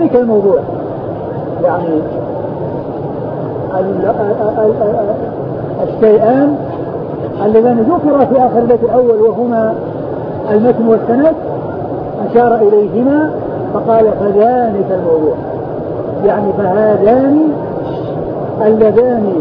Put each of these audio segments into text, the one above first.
الموضوع يعني الشيئان اللذان ذكر في آخر البيت الأول وهما المتن والسند أشار إليهما فقال فذلك الموضوع، يعني فهذان اللذان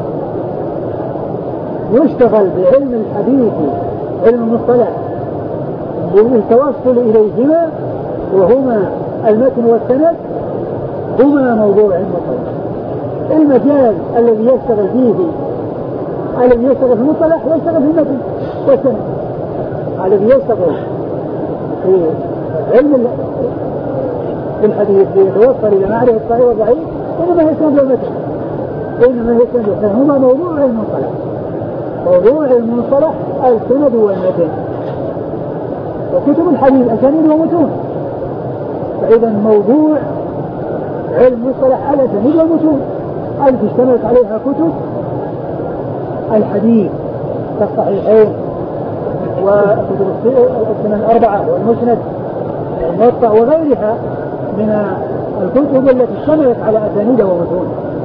يشتغل بعلم الحديث علم المصطلح بالتوصل إليهما وهما المتن والسند هما موضوع علم المصطلح. المجال الذي يشتغل فيه الذي يشتغل في المصطلح يشتغل في المتن والسند، الذي يشتغل في علم الحديث يتوصل إلى معرفة الصحيح والضعيف إنما يشتغل المتن، إنما يشتغل فهما موضوع علم المصطلح. موضوع علم المصطلح السند والمتن، وكتب الحديث أسانيد ومتون، فإذا موضوع علم المصطلح الأسانيد والمتون التي اشتملت عليها كتب الحديث كالصحيحين وكتب السنن الأربعة والمسند والموطأ وغيرها من الكتب التي اشتملت على أسانيد ومتون،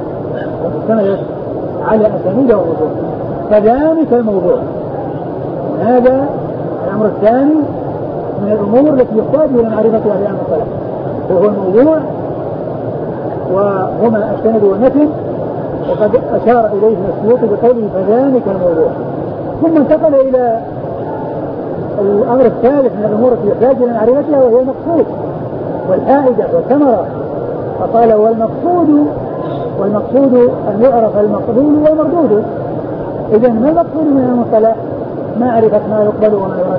فذلك الموضوع. هذا الأمر الثاني من الأمور التي يحتاج إلى معرفتها في علم المصطلح، وهو الموضوع وهما السند والمتن، وقد أشار إليه السيوطي بقوله فذلك الموضوع. ثم انتقل إلى الأمر الثالث من الأمور التي يحتاج إلى معرفتها وهي المقصود والفائدة والثمرة، فقال والمقصود أن يعرف المقبول والمردود. إذن ما المقصود من المصطلح؟ معرفة ما يقبل وما يرد،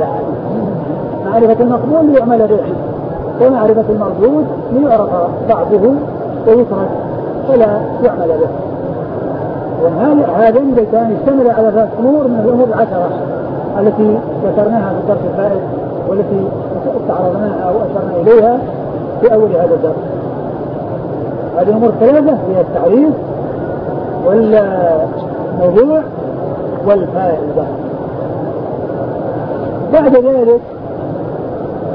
معرفة المقبول ليعمل به، ومعرفة المردود ليعرف بعضه ويترك فلا يعمل به. هذين البيتان اشتمل على ثلاث أمور من الأمور العشرة التي ذكرناها في الدرس الفائت والتي استعرضناها أو أشرنا إليها في أول هذا الدرس. هذه الأمور الثلاثة هي التعريف والموضوع والفائدة. بعد ذلك